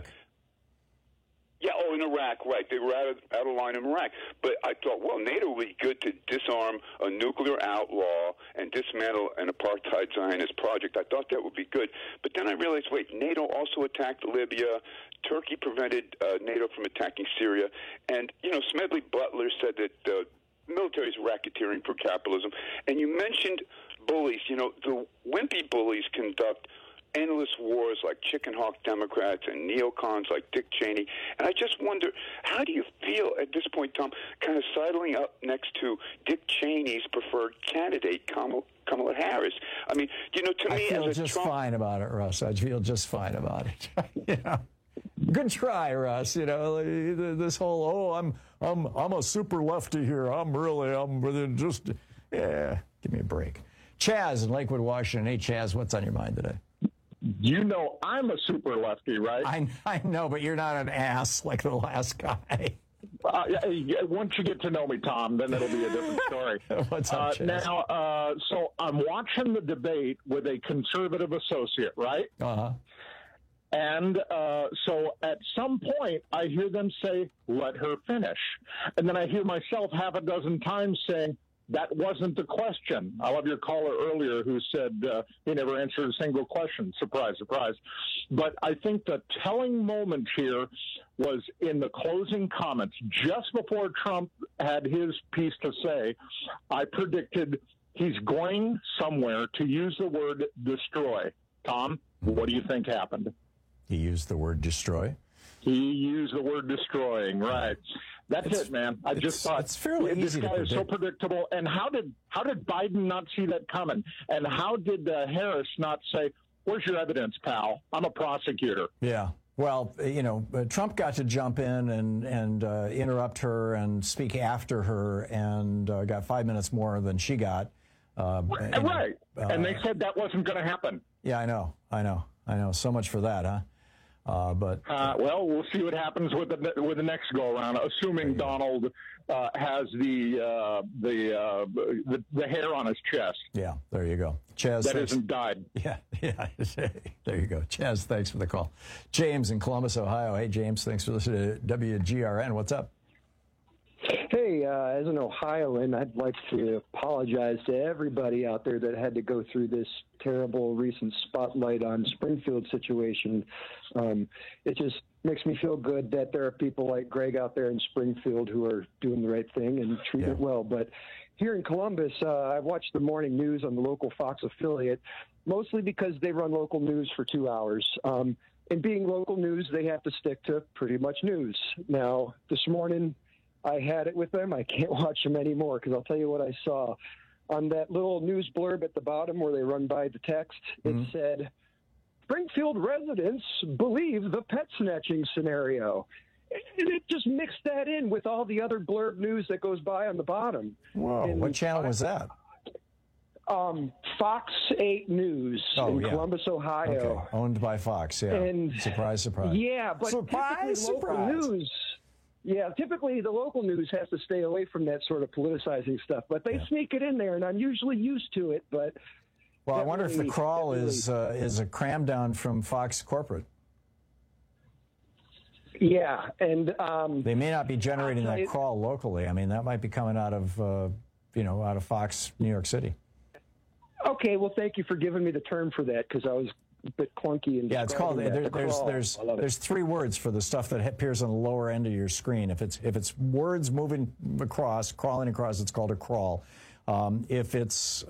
Yeah, in Iraq, right. They were out of line in Iraq. But I thought, NATO would be good to disarm a nuclear outlaw and dismantle an apartheid Zionist project. I thought that would be good. But then I realized, NATO also attacked Libya. Turkey prevented NATO from attacking Syria. And, Smedley Butler said that military is racketeering for capitalism. And you mentioned bullies. The wimpy bullies conduct endless wars like chicken hawk Democrats and neocons like Dick Cheney. And I just wonder, how do you feel at this point, Tom, kind of sidling up next to Dick Cheney's preferred candidate, Kamala Harris? I mean, to me, I feel just fine about it, Russ. I feel just fine about it. Good try, Russ. This whole I'm a super lefty here. I'm just give me a break. Chaz in Lakewood, Washington. Hey, Chaz, what's on your mind today? I'm a super lefty, right? I know, but you're not an ass like the last guy. Once you get to know me, Tom, then it'll be a different story. What's up, Chaz? Now, so I'm watching the debate with a conservative associate, right? Uh-huh. And so at some point, I hear them say, let her finish. And then I hear myself half a dozen times saying, That wasn't the question. I love your caller earlier who said he never answered a single question. Surprise, surprise. But I think the telling moment here was in the closing comments. Just before Trump had his piece to say, I predicted he's going somewhere to use the word destroy. Tom, what do you think happened? He used the word destroy? He used the word destroying, right. That's it, man. I just thought it's fairly easy this guy to is so predictable. And how did Biden not see that coming? And how did Harris not say, "Where's your evidence, pal? I'm a prosecutor." Yeah. Well, Trump got to jump in and interrupt her and speak after her, and got 5 minutes more than she got. Right. And they said that wasn't going to happen. Yeah, I know. So much for that, huh? Well, we'll see what happens with the next go around, assuming Donald has the hair on his chest. Yeah, there you go, Chaz. That isn't dyed. Yeah. There you go, Chaz. Thanks for the call. James in Columbus, Ohio. Hey, James. Thanks for listening to WGRN. What's up? Hey, as an Ohioan, I'd like to apologize to everybody out there that had to go through this terrible recent spotlight on Springfield situation. It just makes me feel good that there are people like Greg out there in Springfield who are doing the right thing and treat it well. But here in Columbus, I watch the morning news on the local Fox affiliate, mostly because they run local news for 2 hours. And being local news, they have to stick to pretty much news. Now, this morning, I had it with them. I can't watch them anymore because I'll tell you what I saw. On that little news blurb at the bottom where they run by the text, it said, Springfield residents believe the pet snatching scenario. And it just mixed that in with all the other blurb news that goes by on the bottom. Whoa, and what channel was that? Fox 8 News in Columbus, Ohio. Okay. Owned by Fox, yeah. And surprise, surprise. Yeah, but local news. Yeah, typically the local news has to stay away from that sort of politicizing stuff, but they sneak it in there, and I'm usually used to it. But well, I wonder if the crawl is a cram down from Fox corporate. Yeah, and they may not be generating that crawl locally. I mean, that might be coming out of out of Fox New York City. Okay, well, thank you for giving me the term for that because I was a bit clunky. And it's called. There's 3 words for the stuff that appears on the lower end of your screen. If it's words moving across, crawling across, it's called a crawl. If it's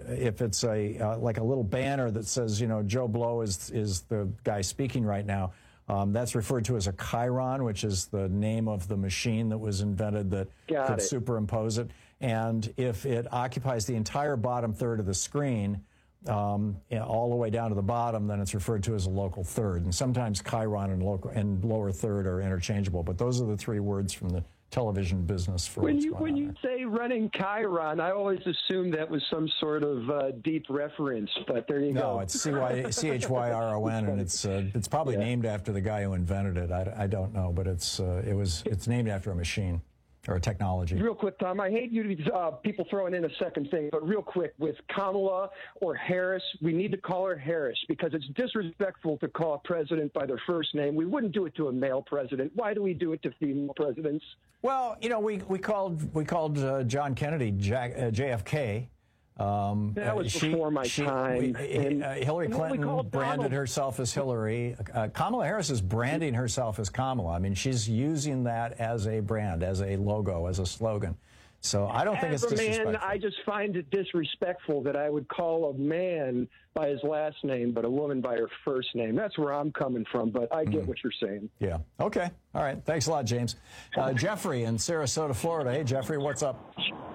a like a little banner that says Joe Blow is the guy speaking right now, that's referred to as a chyron, which is the name of the machine that was invented that could superimpose it. And if it occupies the entire bottom third of the screen, all the way down to the bottom, then it's referred to as a local third. And sometimes chyron and lower third are interchangeable. But those are the 3 words from the television business for when you say running chyron, I always assumed that was some sort of deep reference. But there you go. No, it's CHYRON, and it's probably named after the guy who invented it. I don't know, but it's named after a machine. Or technology. Real quick, Tom, I hate people throwing in a second thing, but real quick, with Kamala or Harris, we need to call her Harris because it's disrespectful to call a president by their first name. We wouldn't do it to a male president. Why do we do it to female presidents? Well, we called John Kennedy JFK. That was before my time. Hillary Clinton branded herself as Hillary. Kamala Harris is branding herself as Kamala. I mean, she's using that as a brand, as a logo, as a slogan. So I don't think it's disrespectful. Man, I just find it disrespectful that I would call a man by his last name, but a woman by her first name. That's where I'm coming from, but I get what you're saying. Yeah. Okay. All right. Thanks a lot, James. Jeffrey in Sarasota, Florida. Hey, Jeffrey, what's up?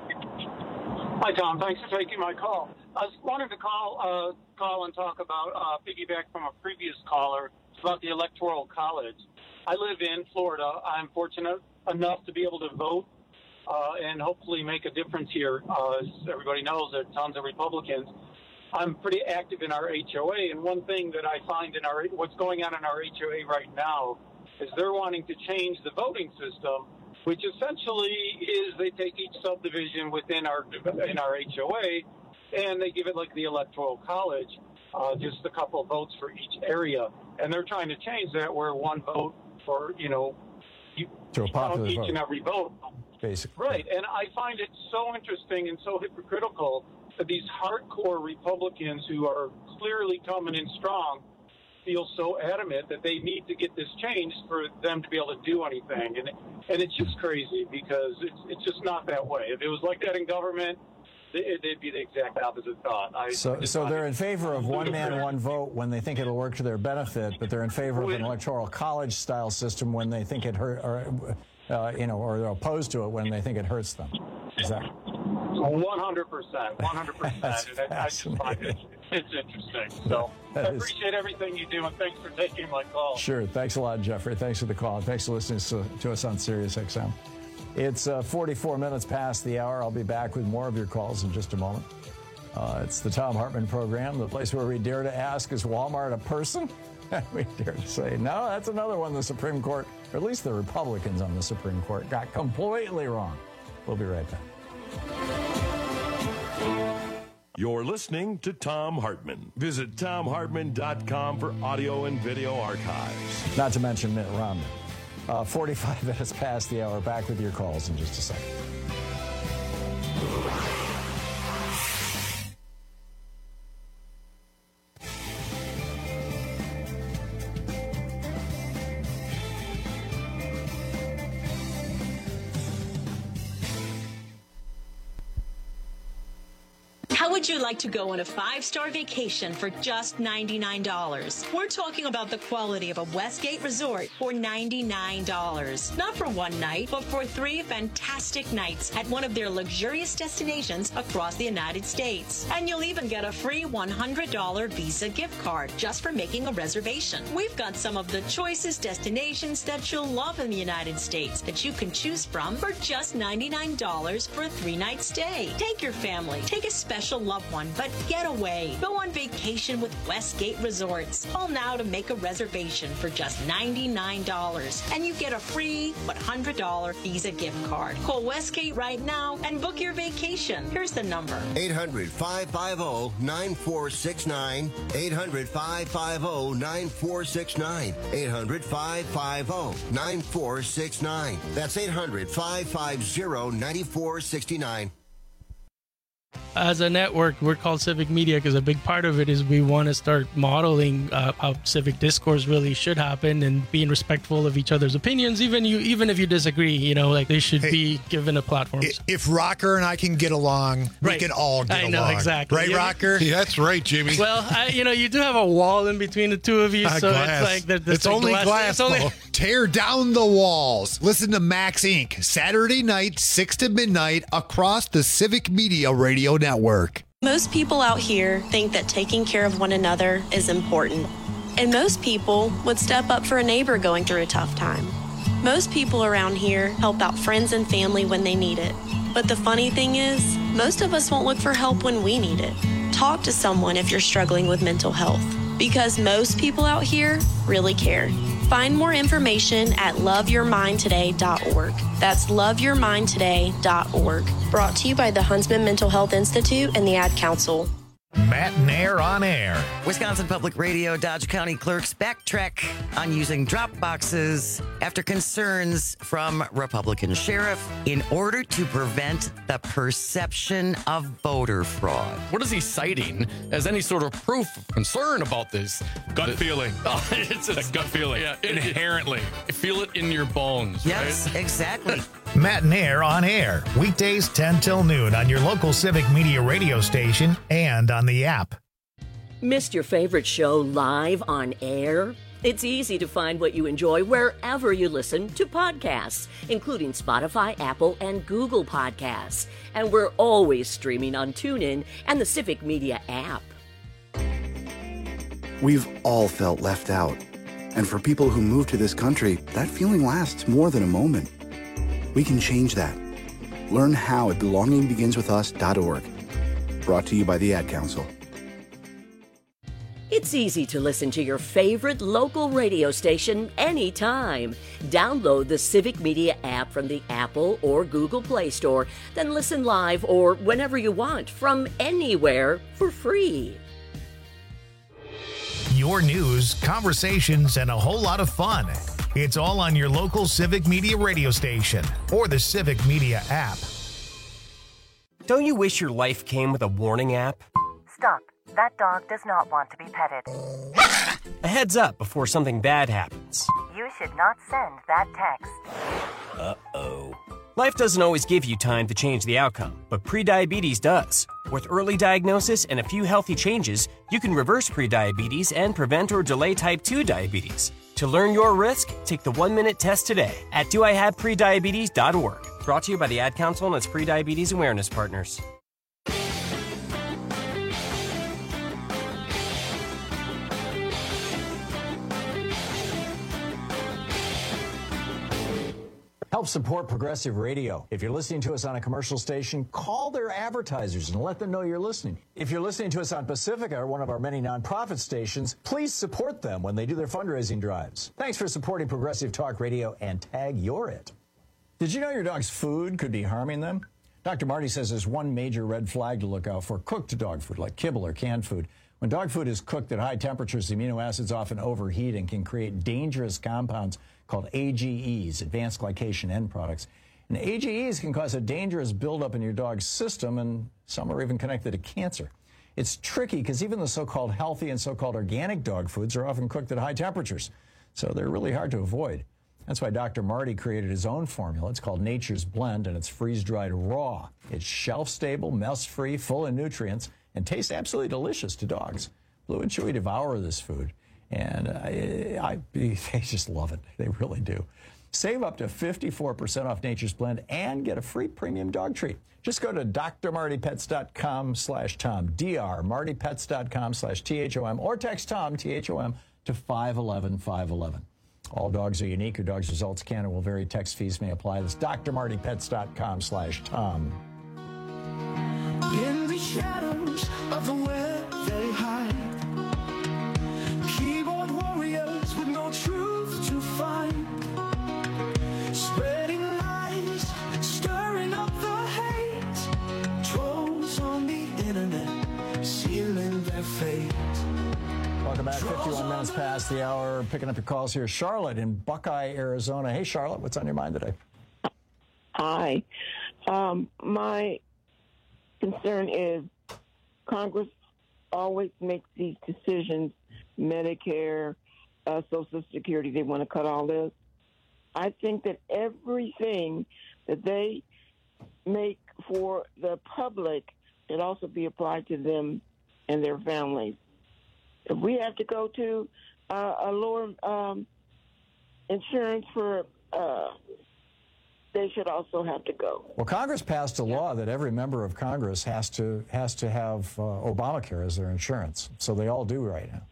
Hi, Tom. Thanks for taking my call. I was wanting to call and talk about, piggyback from a previous caller, about the Electoral College. I live in Florida. I'm fortunate enough to be able to vote and hopefully make a difference here. As everybody knows, there are tons of Republicans. I'm pretty active in our HOA, and one thing that I find in what's going on in our HOA right now is they're wanting to change the voting system, which essentially is they take each subdivision within our HOA and they give it like the Electoral College, just a couple of votes for each area. And they're trying to change that where one vote for, to a popular each vote. and every vote. basically. Right, and I find it so interesting and so hypocritical that these hardcore Republicans who are clearly coming in strong feel so adamant that they need to get this changed for them to be able to do anything. And it's just crazy because it's just not that way. If it was like that in government, it'd be the exact opposite thought. So they're in favor of one man, one vote when they think it'll work to their benefit, but they're in favor of an electoral college style system when they think it hurt, or they're opposed to it when they think it hurts them. Is that 100%? 100%. I just find it's interesting. So I appreciate everything you do, and thanks for taking my call. Sure. Thanks a lot, Jeffrey. Thanks for the call. Thanks for listening to us on Sirius XM. It's 44 minutes past the hour. I'll be back with more of your calls in just a moment. It's the Thom Hartmann program, the place where we dare to ask, is Walmart a person? We dare to say, no, that's another one the Supreme Court, or at least the Republicans on the Supreme Court, got completely wrong. We'll be right back. You're listening to Thom Hartmann. Visit ThomHartmann.com for audio and video archives. Not to mention Mitt Romney. 45 minutes past the hour. Back with your calls in just a second. How would you like to go on a 5-star vacation for just $99? We're talking about the quality of a Westgate resort for $99. Not for one night, but for 3 fantastic nights at one of their luxurious destinations across the United States. And you'll even get a free $100 Visa gift card just for making a reservation. We've got some of the choicest destinations that you'll love in the United States that you can choose from for just $99 for a 3-night stay. Take your family, take a special loved one, but get away. Go on vacation with Westgate Resorts. Call now to make a reservation for just $99, and you get a free $100 Visa gift card. Call Westgate right now and book your vacation. Here's the number: 800-550-9469. 800-550-9469. 800-550-9469. That's 800-550-9469. As a network, we're called Civic Media because a big part of it is we want to start modeling how civic discourse really should happen and being respectful of each other's opinions, even if you disagree. They should be given a platform. If Rocker and I can get along, we can all get along. I know, exactly. Right, Rocker? Yeah, that's right, Jimmy. Well, you do have a wall in between the two of you, so glass. It's like it's only glass. Tear down the walls. Listen to Max Inc. Saturday night, 6 to midnight, across the Civic Media Radio Network. Most people out here think that taking care of one another is important. And most people would step up for a neighbor going through a tough time. Most people around here help out friends and family when they need it. But the funny thing is, most of us won't look for help when we need it. Talk to someone if you're struggling with mental health, because most people out here really care. Find more information at loveyourmindtoday.org. That's loveyourmindtoday.org. Brought to you by the Huntsman Mental Health Institute and the Ad Council. Matt Nair on air. Wisconsin Public Radio Dodge County clerks backtrack on using drop boxes after concerns from Republican sheriff in order to prevent the perception of voter fraud. What is he citing as any sort of proof of concern about this? Gut feeling. Oh, it's a gut feeling. Yeah, inherently. Feel it in your bones. Yes, right? Exactly. Matt Nair on air. Weekdays 10 till noon on your local Civic Media radio station and on the app. Missed your favorite show live on air? It's easy to find what you enjoy wherever you listen to podcasts, including Spotify, Apple, and Google Podcasts. And we're always streaming on TuneIn and the Civic Media app. We've all felt left out. And for people who move to this country, that feeling lasts more than a moment. We can change that. Learn how at belongingbeginswithus.org. Brought to you by the Ad Council. It's easy to listen to your favorite local radio station anytime. Download the Civic Media app from the Apple or Google Play Store, then listen live or whenever you want from anywhere for free. your news, conversations, and a whole lot of fun. It's all on your local Civic Media radio station or the Civic Media app. Don't you wish your life came with a warning app? Stop. That dog does not want to be petted. A heads up before something bad happens. You should not send that text. Uh-oh. Life doesn't always give you time to change the outcome, but prediabetes does. With early diagnosis and a few healthy changes, you can reverse prediabetes and prevent or delay type 2 diabetes. To learn your risk, take the 1-minute test today at doihaveprediabetes.org. Brought to you by the Ad Council and its prediabetes awareness partners. Help support Progressive Radio. If you're listening to us on a commercial station, call their advertisers and let them know you're listening. If you're listening to us on Pacifica, or one of our many nonprofit stations, please support them when they do their fundraising drives. Thanks for supporting Progressive Talk Radio and tag You're It. Did you know your dog's food could be harming them? Dr. Marty says there's one major red flag to look out for: cooked dog food, like kibble or canned food. When dog food is cooked at high temperatures, the amino acids often overheat and can create dangerous compounds called AGEs, advanced glycation end products. And AGEs can cause a dangerous buildup in your dog's system, and some are even connected to cancer. It's tricky because even the so-called healthy and so-called organic dog foods are often cooked at high temperatures, so they're really hard to avoid. That's why Dr. Marty created his own formula. It's called Nature's Blend, and it's freeze-dried raw. It's shelf-stable, mess-free, full of nutrients, and tastes absolutely delicious to dogs. Blue and Chewy devour this food, and they just love it. They really do. Save up to 54% off Nature's Blend and get a free premium dog treat. Just go to drmartypets.com/Tom, drmartypets.com/THOM, or text Tom, THOM, to 511-511. All dogs are unique. Your dog's results can and will vary. Text fees may apply. That's drmartypets.com/Tom. In the shadows of the web they hide, keyboard warriors with no truth to find, spreading lies, stirring up the hate, trolls on the internet, sealing their fate. Welcome back. 51 minutes past the hour. Picking up your calls here. Charlotte in Buckeye, Arizona. Hey, Charlotte, what's on your mind today? Hi. My concern is Congress always makes these decisions, Medicare, Social Security, they want to cut all this. I think that everything that they make for the public should also be applied to them and their families. If we have to go to a lower insurance for they should also have to go. Well, Congress passed a law that every member of Congress has to have Obamacare as their insurance. So they all do right now.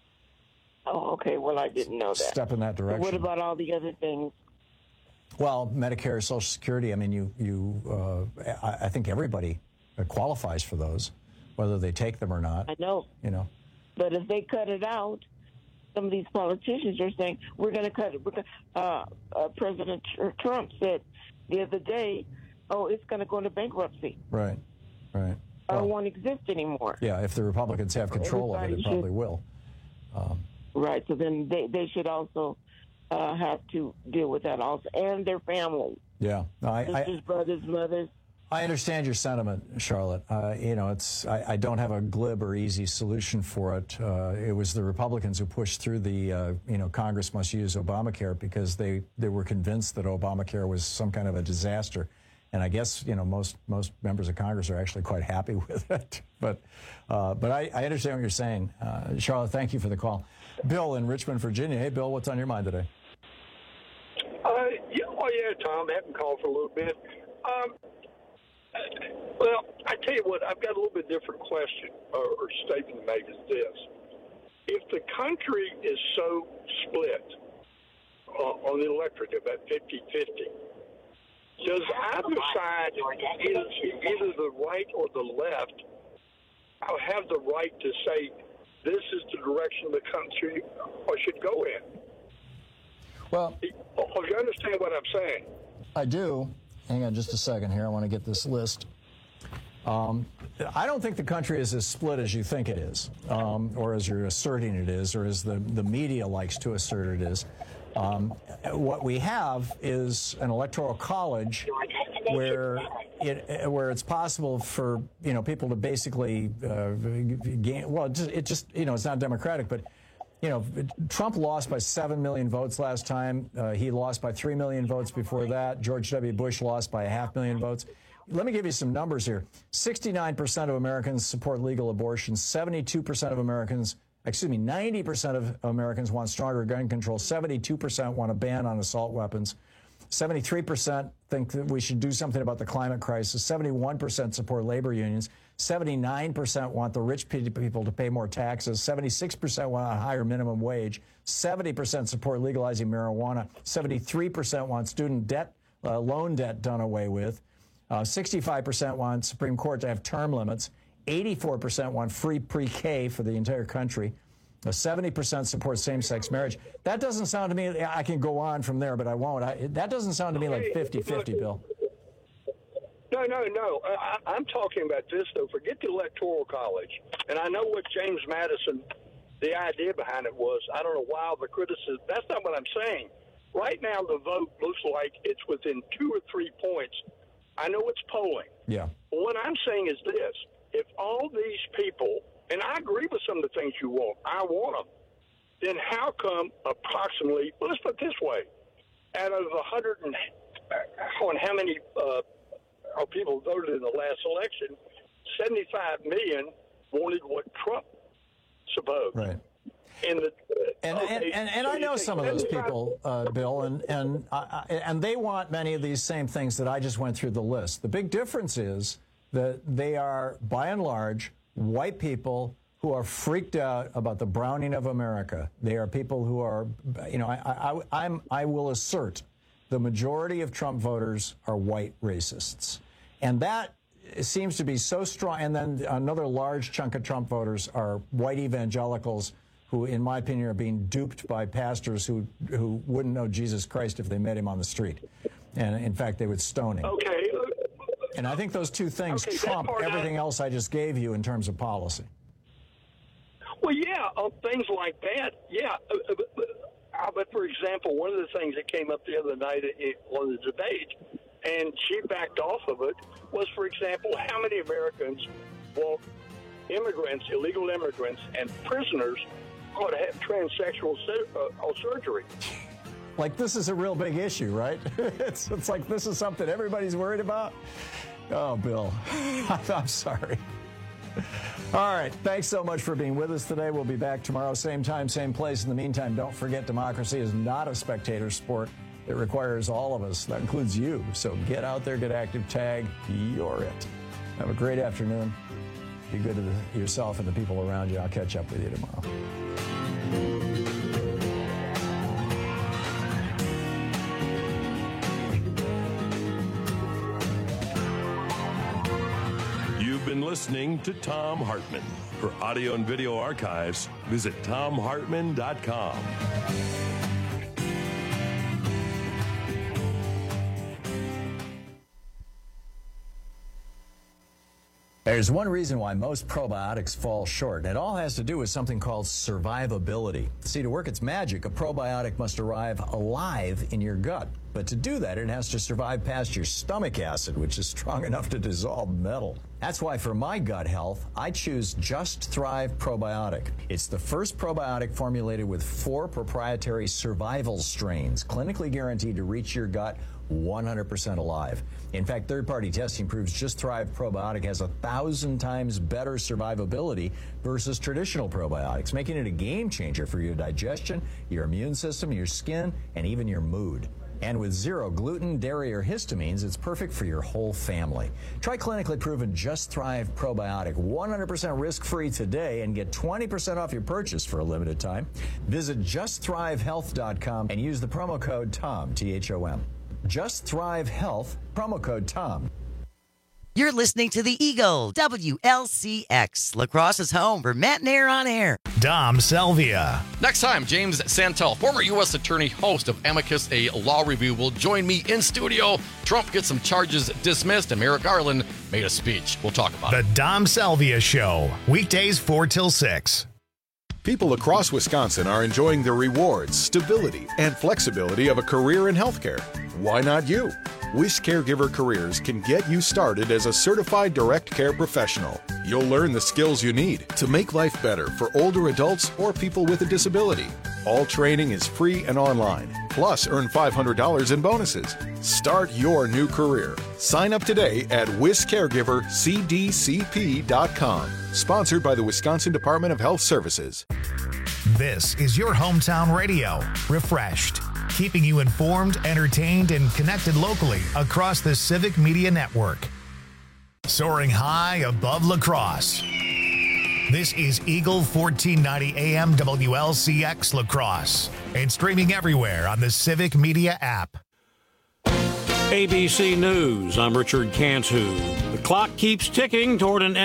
Oh, okay. Well, I didn't know that. Step in that direction. What about all the other things? Well, Medicare, Social Security. I mean, I think everybody qualifies for those, whether they take them or not. I know. You know. But if they cut it out, some of these politicians are saying we're going to cut it. President Trump said the other day, "Oh, it's going to go into bankruptcy." Right. It won't exist anymore. Yeah, if the Republicans have control of it, it probably will. Right. So then they should also have to deal with that also, and their families. Yeah. No, sisters, brothers, mothers. I understand your sentiment, Charlotte. I don't have a glib or easy solution for it. It was the Republicans who pushed through the, Congress must use Obamacare because they were convinced that Obamacare was some kind of a disaster. And I guess, most members of Congress are actually quite happy with it. But I understand what you're saying. Charlotte, thank you for the call. Bill in Richmond, Virginia. Hey, Bill, what's on your mind today? Yeah, Tom. I haven't called for a little bit. Well, I tell you what, I've got a little bit different question or statement to make is this. If the country is so split on the electric, about 50-50, does either side, either the right or the left, have the right to say this is the direction the country should go in? Well, do you understand what I'm saying? I do. Hang on just a second here. I want to get this list. I don't think the country is as split as you think it is, or as you're asserting it is, or as the media likes to assert it is. What we have is an electoral college where it's possible for people to basically gain. Well, it just it's not democratic, but Trump lost by 7 million votes last time. He lost by 3 million votes before that. George W. Bush lost by 500,000 votes. Let me give you some numbers here. 69% of Americans support legal abortion. 90% of Americans want stronger gun control. 72% want a ban on assault weapons. 73% think that we should do something about the climate crisis. 71% support labor unions. 79% want the rich people to pay more taxes. 76% want a higher minimum wage. 70% support legalizing marijuana. 73% want student debt, loan debt done away with. 65% want Supreme Court to have term limits. 84% want free pre-K for the entire country. 70% support same-sex marriage. That doesn't sound to me, I can go on from there, but I won't. That doesn't sound to me like 50-50, Bill. No. I'm talking about this, though. Forget the Electoral College. And I know what James Madison, the idea behind it was. I don't know why the criticism. That's not what I'm saying. Right now, the vote looks like it's within 2 or 3 points. I know it's polling. Yeah. But what I'm saying is this. If all these people, and I agree with some of the things you want, I want them, then how come approximately, well, let's put it this way, out of 100 and how many people voted in the last election, 75 million wanted what Trump supposed. Right. And I know some of those people, Bill, and they want many of these same things that I just went through the list. The big difference is that they are, by and large, white people who are freaked out about the browning of America. They are people who are, I will assert the majority of Trump voters are white racists. And that seems to be so strong. And then another large chunk of Trump voters are white evangelicals who, in my opinion, are being duped by pastors who wouldn't know Jesus Christ if they met him on the street. And, in fact, they would stone him. Okay. And I think those two things trump everything else I just gave you in terms of policy. Well, yeah, things like that, yeah. But, for example, one of the things that came up the other night at one of the debates, and she backed off of it, was, for example, how many Americans want immigrants, illegal immigrants, and prisoners ought to have transsexual surgery. Like this is a real big issue, right? It's like this is something everybody's worried about. Oh, Bill, I'm sorry. All right. Thanks so much for being with us today. We'll be back tomorrow, same time, same place. In the meantime, don't forget democracy is not a spectator sport. It requires all of us. That includes you. So get out there, get active, tag, you're it. Have a great afternoon. Be good to yourself and the people around you. I'll catch up with you tomorrow. You've been listening to Thom Hartmann. For audio and video archives, visit ThomHartmann.com. There's one reason why most probiotics fall short, and it all has to do with something called survivability. See, to work its magic, a probiotic must arrive alive in your gut. But to do that, it has to survive past your stomach acid, which is strong enough to dissolve metal. That's why for my gut health, I choose Just Thrive Probiotic. It's the first probiotic formulated with 4 proprietary survival strains, clinically guaranteed to reach your gut 100% alive. In fact, third-party testing proves Just Thrive Probiotic has 1,000 times better survivability versus traditional probiotics, making it a game changer for your digestion, your immune system, your skin, and even your mood. And with 0 gluten, dairy, or histamines, it's perfect for your whole family. Try clinically proven Just Thrive Probiotic 100% risk-free today and get 20% off your purchase for a limited time. Visit JustThriveHealth.com and use the promo code TOM, T-H-O-M. Just Thrive Health, promo code TOM. You're listening to the Eagle, WLCX, Lacrosse's home for Matt and Air on Air. Dom Selvia. Next time, James Santel, former U.S. Attorney, host of Amicus, a law review, will join me in studio. Trump gets some charges dismissed, and Merrick Garland made a speech. We'll talk about it. The Dom Selvia Show, weekdays 4 till 6. People across Wisconsin are enjoying the rewards, stability, and flexibility of a career in healthcare. Why not you? Wish Caregiver Careers can get you started as a certified direct care professional. You'll learn the skills you need to make life better for older adults or people with a disability. All training is free and online. Plus, earn $500 in bonuses. Start your new career. Sign up today at WishCaregiverCDCP.com. Sponsored by the Wisconsin Department of Health Services. This is your hometown radio, Refreshed, keeping you informed, entertained, and connected locally across the Civic Media Network. Soaring high above La Crosse. This is Eagle 1490 AM WLCX La Crosse and streaming everywhere on the Civic Media app. ABC News, I'm Richard Cantu. The clock keeps ticking toward an